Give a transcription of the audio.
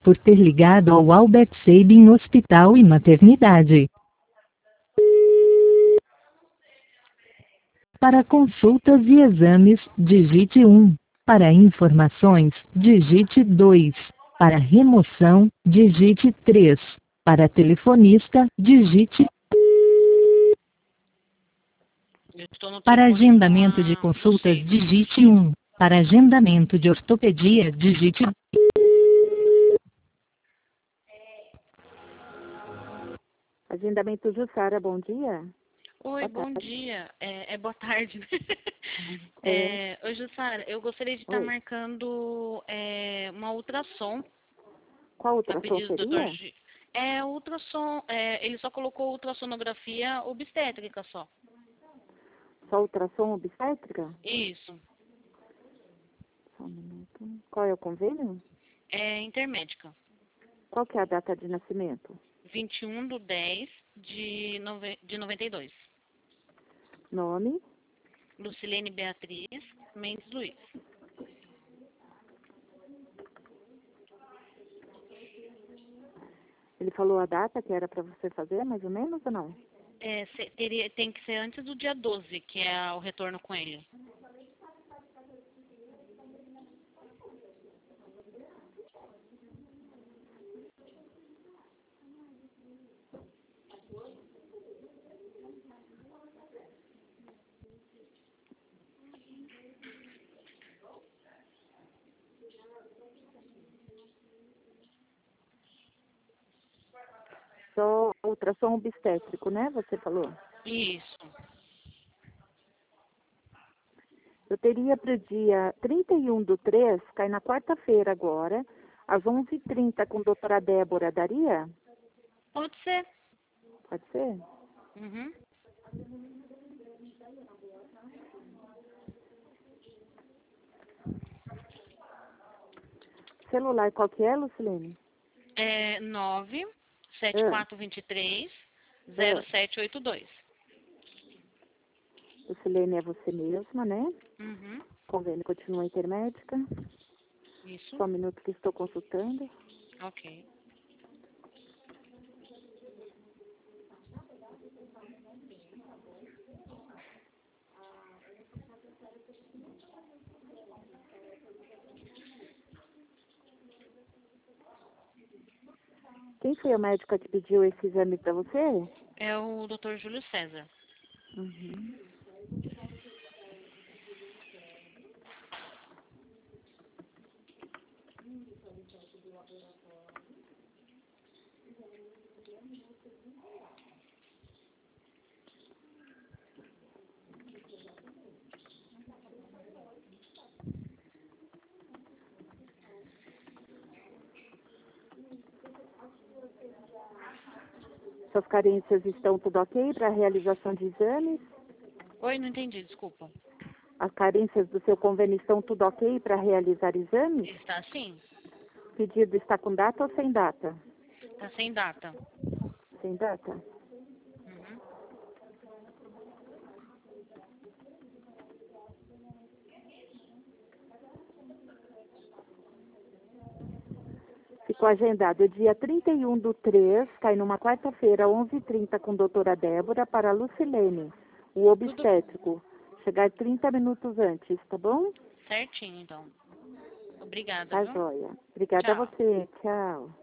por ter ligado ao Albert Sabin Hospital e Maternidade. Para consultas e exames, digite 1. Para informações, digite 2. Para remoção, digite 3. Para telefonista, digite. Eu estou no Para telefone agendamento de do consultas, centro. digite 1. Para agendamento de ortopedia, digite. Agendamento Jussara, bom dia. Oi, Boa bom tarde. dia. Boa tarde. Oi, Jussara, eu gostaria de estar Oi. marcando uma ultrassom Qual a ultrassom pedido do Dr. seria? Ultrassom, ele só colocou ultrassonografia obstétrica só. Só ultrassom obstétrica? Isso. Só um minuto. Qual é o convênio? É intermédica. Qual que é a data de nascimento? 21/10/92. Nome? Lucilene Beatriz Mendes Luiz. Ele falou a data que era para você fazer, mais ou menos, ou não? Tem que ser antes do dia 12, que é o retorno com ele. Só ultrassom obstétrico, né? Você falou. Isso. Eu teria para o dia 31/3, cai na quarta-feira agora, às 11h30 com a doutora Débora, daria? Pode ser. Pode ser? Uhum. Celular qual que é, Lucilene? 97423-0782. Lucilene é você mesma, né? Uhum. Convênio continua intermédica. Isso. Só um minuto que estou consultando. Ok. Quem foi a médica que pediu esse exame para você? É o Dr. Júlio César. Uhum. Suas carências estão tudo ok para a realização de exames? Oi, não entendi, desculpa. As carências do seu convênio estão tudo ok para realizar exames? Está sim? O pedido está com data ou sem data? Está sem data. Sem data? Uhum. Ficou agendado dia 31/3, cai numa quarta-feira, 11h30 com a doutora Débora, para a Lucilene, o Tudo obstétrico. Chegar 30 minutos antes, tá bom? certinho, então. Obrigada, Tá viu? joia. Obrigada a Tchau. você. Tchau.